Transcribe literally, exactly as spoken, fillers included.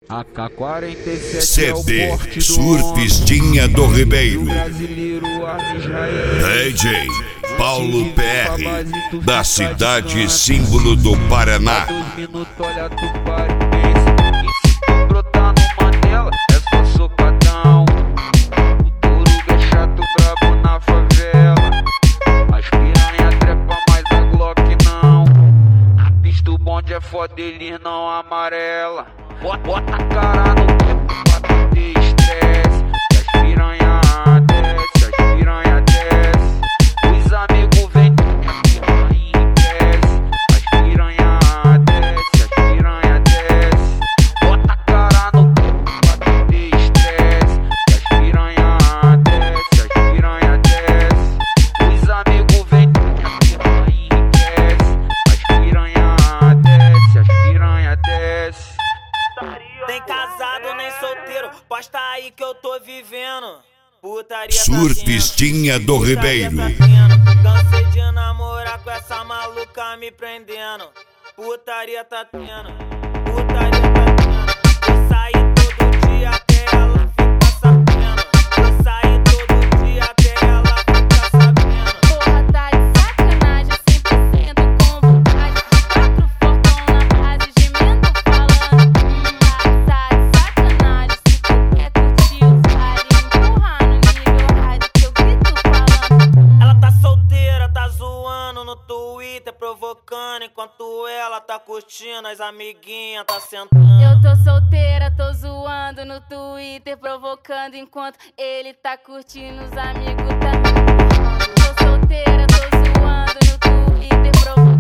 A K quarenta e sete C D é o porte do Surfistinha do Ribeiro. brasileiro D J Paulo P R, da cidade símbolo do Paraná. Dois minutos, olha tu para e pensa. E se brotar no Mandela, é só socadão. O Toruga é chato, brabo na favela. As piranha trepa, mas a Glock não. A pista o bonde é foda, ele não amarela. Bota, bota a cara no tempo pra ter estresse. E as piranha desce, as piranha desce. Os amigos vêm, a piranha enriquece. As piranha desce, as piranha desce. Bota a cara no tempo pra ter estresse. E as piranha desce, as piranha desce. Os amigos vêm, a piranha enriquece. As piranha desce, as piranha desce. Nem casado, nem solteiro, posta aí que eu tô vivendo. Putaria Surfistinha do Ribeiro. Cansei de namorar com essa maluca me prendendo. Putaria tá tendo, putaria tá tendo. Eu saí todo dia até ela ficar sabendo. Eu saí todo dia até ela ficar sabendo. Porra, tá de sacanagem, cem por cento com vontade. Quatro fortão na base de mento falando. Hum, tá de sacanagem, se tu quer curtir os baile, empurrar no nível hard que eu grito falando. Ela tá solteira, tá zoando no Twitter, provocando. Enquanto ela tá curtindo, as amiguinhas tá sentando. Eu tô solteira, tô zoando no Twitter, provocando enquanto ele tá curtindo, os amigos tá me empurrando. Tô solteira, tô zoando no Twitter, provocando.